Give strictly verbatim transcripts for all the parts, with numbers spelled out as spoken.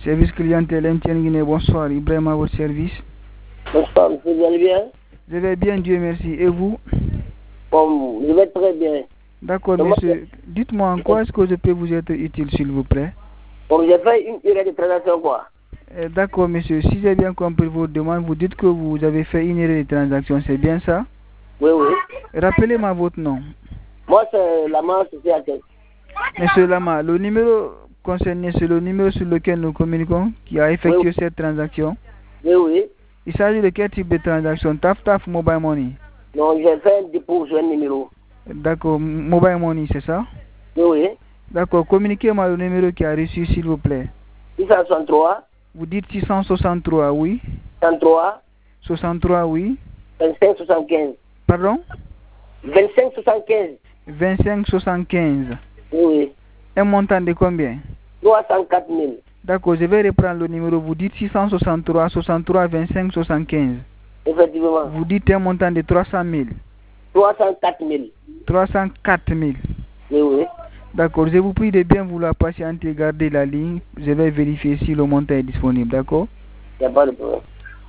Service clientèle M T N Guinée, bonsoir. Ibrahim à votre service. Bonsoir, monsieur, vous allez bien? Je vais bien, Dieu merci. Et vous? Bon, je vais très bien. D'accord, monsieur. Dites-moi en quoi est-ce que je peux vous être utile, s'il vous plaît? Bon, j'ai fait une erreur de transaction, quoi. Euh, D'accord, monsieur. Si j'ai bien compris vos demandes, vous dites que vous avez fait une erreur de transaction, c'est bien ça? Oui, oui. Rappelez-moi votre nom. Moi, c'est Lama Société. Monsieur Lama, le numéro concerné, c'est le numéro sur lequel nous communiquons qui a effectué Oui. cette transaction? Oui, oui. Il s'agit de quel type de transaction? Taf Taf Mobile Money? Non, j'ai fait un dépôt sur un numéro. D'accord, Mobile Money, c'est ça? Oui, oui. D'accord, communiquez-moi le numéro qui a reçu, s'il vous plaît. six cent soixante-trois. Vous dites six cent soixante-trois, oui. soixante-trois. soixante-trois, oui. vingt-cinq soixante-quinze. Pardon? vingt-cinq soixante-quinze. vingt-cinq soixante-quinze. Oui, oui. Un montant de combien? trois cent quatre mille. D'accord, je vais reprendre le numéro. Vous dites six cent soixante-trois, soixante-trois, vingt-cinq, soixante-quinze. Effectivement. Vous dites un montant de trois cent mille. trois cent quatre mille. trois cent quatre mille. Oui, oui. D'accord, je vous prie de bien vouloir patienter, garder la ligne. Je vais vérifier si le montant est disponible, d'accord? Il n'y a pas de problème.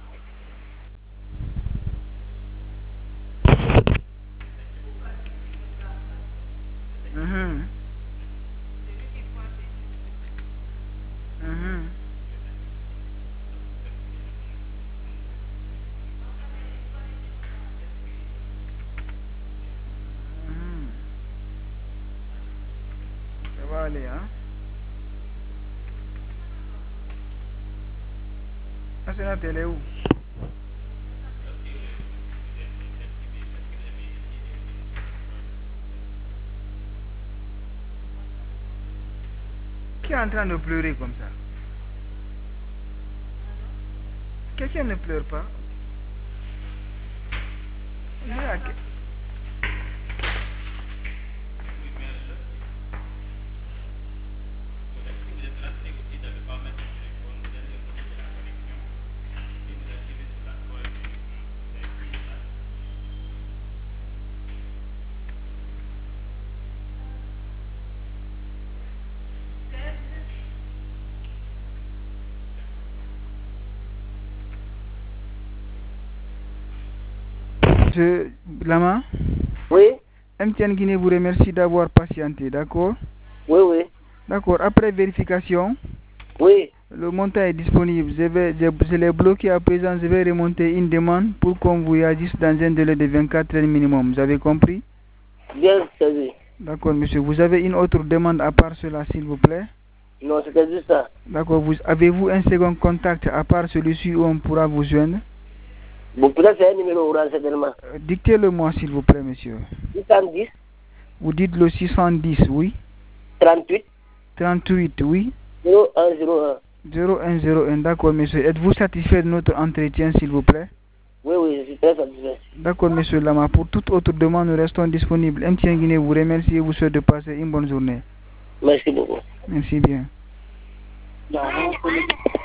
Mhm. Mhm. Mhm. Ça va aller, hein? Ah, c'est la télé où? Qui est en train de pleurer comme ça? Quelqu'un ne pleure pas? Il y a que- Je... Lama? Oui? M T N Guinée vous remercie d'avoir patienté, d'accord? Oui, oui. D'accord, après vérification, Oui. le montant est disponible. Je vais, je, je l'ai bloqué à présent. Je vais remonter une demande pour qu'on vous réagisse dans un délai de vingt-quatre heures minimum. Vous avez compris? Bien saisi. D'accord, monsieur. Vous avez une autre demande à part cela, s'il vous plaît? Non, c'était juste ça. D'accord. Vous, avez-vous un second contact à part celui-ci où on pourra vous joindre? Bon, peut-être c'est un numéro orange, certainement. Euh, Dictez-le-moi, s'il vous plaît, monsieur. six cent dix. Vous dites le six cent dix, oui. trente-huit. trente-huit, oui. zéro un zéro un. zéro un zéro un, d'accord, monsieur. Êtes-vous satisfait de notre entretien, s'il vous plaît? Oui, oui, je suis très satisfait. D'accord, monsieur Lama. Pour toute autre demande, nous restons disponibles. M T N Guinée vous remercie et vous souhaite de passer une bonne journée. Merci beaucoup. Merci bien. Non, non,